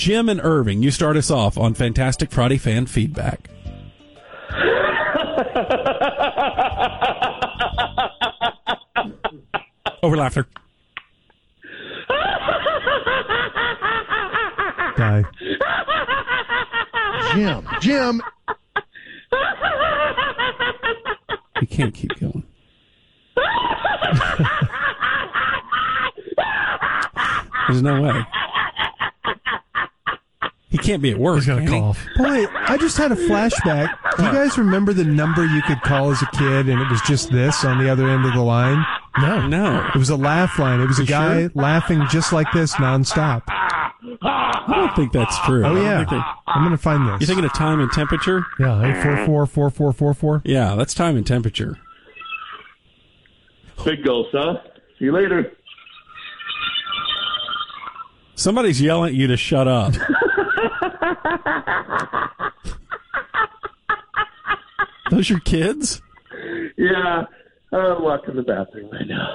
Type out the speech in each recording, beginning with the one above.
Jim and Irving, you start us off on Fantastic Friday fan feedback. Over laughter. Die. Jim. You can't keep going. There's no way. He can't be at work. He's going to cough. Boy, I just had a flashback. Do you guys remember the number you could call as a kid and it was just this on the other end of the line? No. It was a laugh line. It was a guy laughing just like this nonstop. I don't think that's true. Oh, yeah. I'm going to find this. You thinking of time and temperature? Yeah, 844-4444. Yeah, that's time and temperature. Big goal, son. See you later. Somebody's yelling at you to shut up. Those your kids? Yeah. I'm walking the bathroom right now.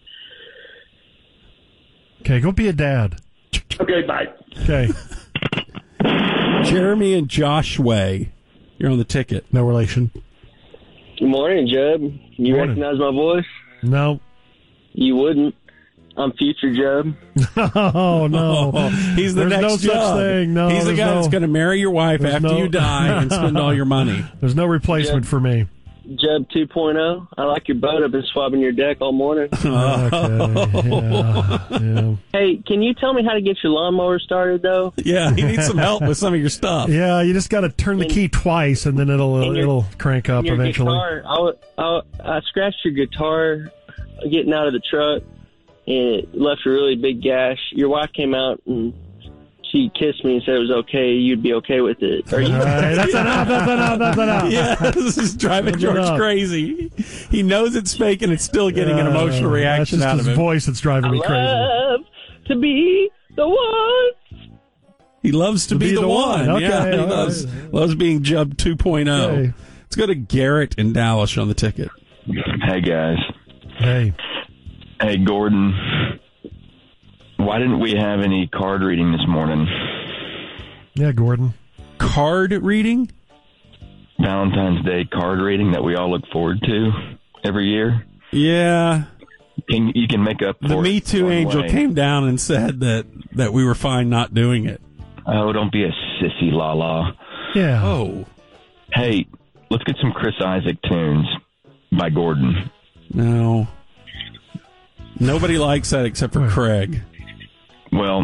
Okay, go be a dad. Okay, bye. Okay. Jeremy and Josh Way, you're on the ticket. No relation. Good morning, Jeb. You Morning. recognize my voice? No. You wouldn't. I'm future Jeb. Oh, no. He's the There's next no such job. thing. No, He's the guy that's going to marry your wife after you die and spend all your money. There's no replacement for me. Jeb 2.0. I like your boat. I've been swabbing your deck all morning. Okay. Yeah. Hey, can you tell me how to get your lawnmower started, though? Yeah, he needs some help with some of your stuff. Yeah, you just got to turn the key twice, and then it'll crank up Your eventually. guitar, I scratched your guitar getting out of the truck, and it left a really big gash. Your wife came out and she kissed me and said it was okay. You'd be okay with it. Are you? All right, that's enough. Yeah, this is driving George crazy. He knows it's fake and it's still getting an emotional reaction that's out just of his him. voice that's driving me crazy. Love to be the one. He loves to be the one. Okay, Yeah, he all loves being Jub 2.0. Okay. Let's go to Garrett and Dallas on the ticket. Hey, guys. Hey. Hey, Gordon. Why didn't we have any card reading this morning? Yeah, Gordon. Card reading? Valentine's Day card reading that we all look forward to every year. Yeah. You can make up for The it Me Too one angel way. came down and said that we were fine not doing it. Oh, don't be a sissy, la-la. Yeah. Oh. Hey, let's get some Chris Isaac tunes by Gordon. No. Nobody likes that except for Craig. Well,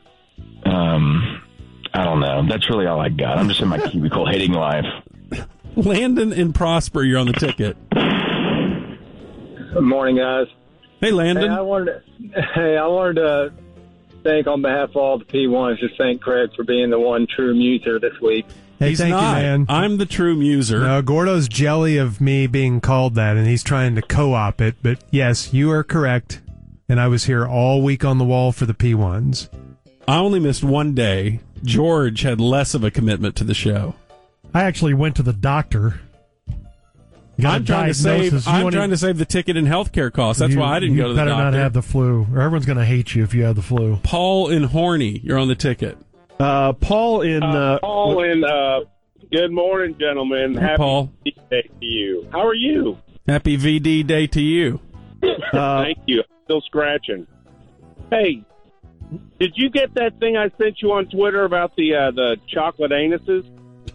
I don't know. That's really all I got. I'm just in my cubicle hating life. Landon and Prosper, you're on the ticket. Good morning, guys. Hey, Landon. Hey, I wanted to thank, on behalf of all the P1s, just thank Craig for being the one true muser this week. Hey, He's thank not. you, man. I'm the true muser. No, Gordo's jelly of me being called that, and he's trying to co-op it. But yes, you are correct. And I was here all week on the wall for the P1s. I only missed one day. George had less of a commitment to the show. I actually went to the doctor. I'm trying to save the ticket and healthcare costs. That's why I didn't go to the doctor. You better not have the flu, or everyone's going to hate you if you have the flu. Paul in Horny, you're on the ticket. Paul in. Good morning, gentlemen. Hey, Paul. Happy day to you. How are you? Happy VD Day to you. Thank you. Still scratching. Hey, did you get that thing I sent you on Twitter about the chocolate anuses?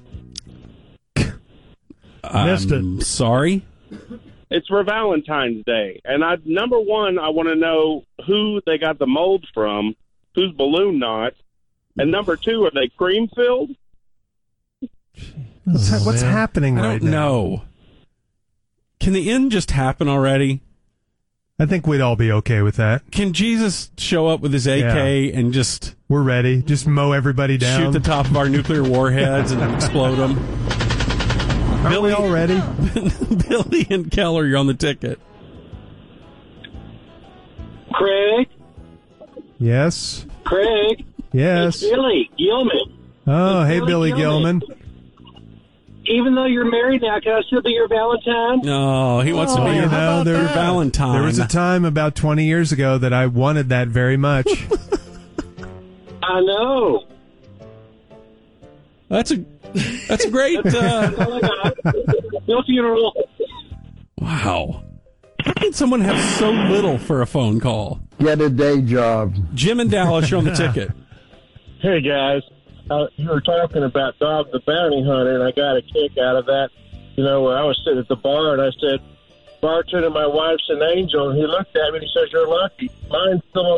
Missed it. Sorry? It's for Valentine's Day. And number one, I want to know who they got the mold from, whose balloon not. And number two, are they cream filled? What's happening I right don't now? know. Can the end just happen already? I think we'd all be okay with that. Can Jesus show up with his AK and just... We're ready. Just mow everybody down. Shoot the top of our nuclear warheads and explode them. Are we all ready? Billy and Keller, you're on the ticket. Craig? Yes? Craig? Yes. It's Billy Gilman. Oh, It's hey, Billy Gilman. Even though you're married now, can I still be your Valentine? No, he wants to be your Valentine. There was a time about 20 years ago that I wanted that very much. I know. That's a great. No funeral. Wow. How can someone have so little for a phone call? Get a day job. Jim and Dallas, you're on the ticket. Hey, guys. You were talking about Dog the Bounty Hunter, and I got a kick out of that. You know, where I was sitting at the bar, and I said, bartender, my wife's an angel. And he looked at me and he says, you're lucky. Mine's still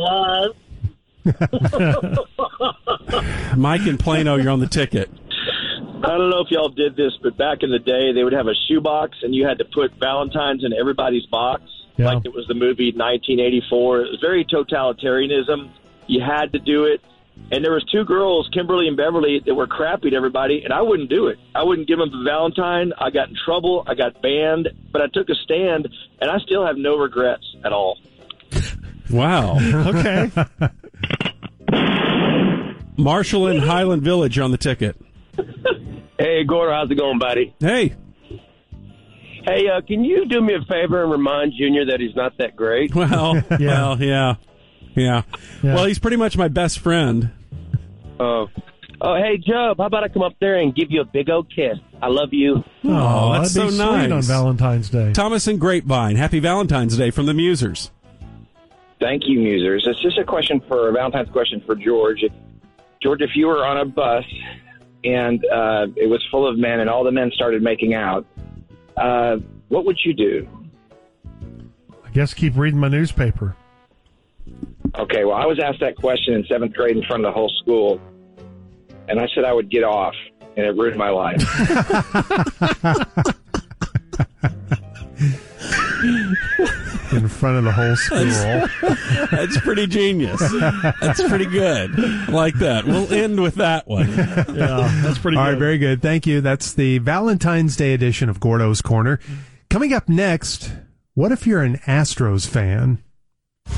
alive. Mike in Plano, you're on the ticket. I don't know if y'all did this, but back in the day, they would have a shoebox, and you had to put Valentine's in everybody's box, like it was the movie 1984. It was very totalitarianism. You had to do it. And there was two girls, Kimberly and Beverly, that were crappy to everybody, and I wouldn't do it. I wouldn't give them the Valentine. I got in trouble. I got banned. But I took a stand, and I still have no regrets at all. Wow. Okay. Marshall in Highland Village, you're on the ticket. Hey, Gordon, how's it going, buddy? Hey. Hey, can you do me a favor and remind Junior that he's not that great? Well, yeah. Well, he's pretty much my best friend. Oh, hey, Job, how about I come up there and give you a big old kiss? I love you. Oh, that's so that'd be nice. sweet on Valentine's Day. Thomas and Grapevine, happy Valentine's Day from the Musers. Thank you, Musers. It's just a Valentine's question for George. George, if you were on a bus and it was full of men and all the men started making out, what would you do? I guess keep reading my newspaper. Okay, well, I was asked that question in 7th grade in front of the whole school, and I said I would get off, and it ruined my life. In front of the whole school. That's pretty genius. That's pretty good. I like that. We'll end with that one. Yeah, that's pretty good. All right, very good. Thank you. That's the Valentine's Day edition of Gordo's Corner. Coming up next, what if you're an Astros fan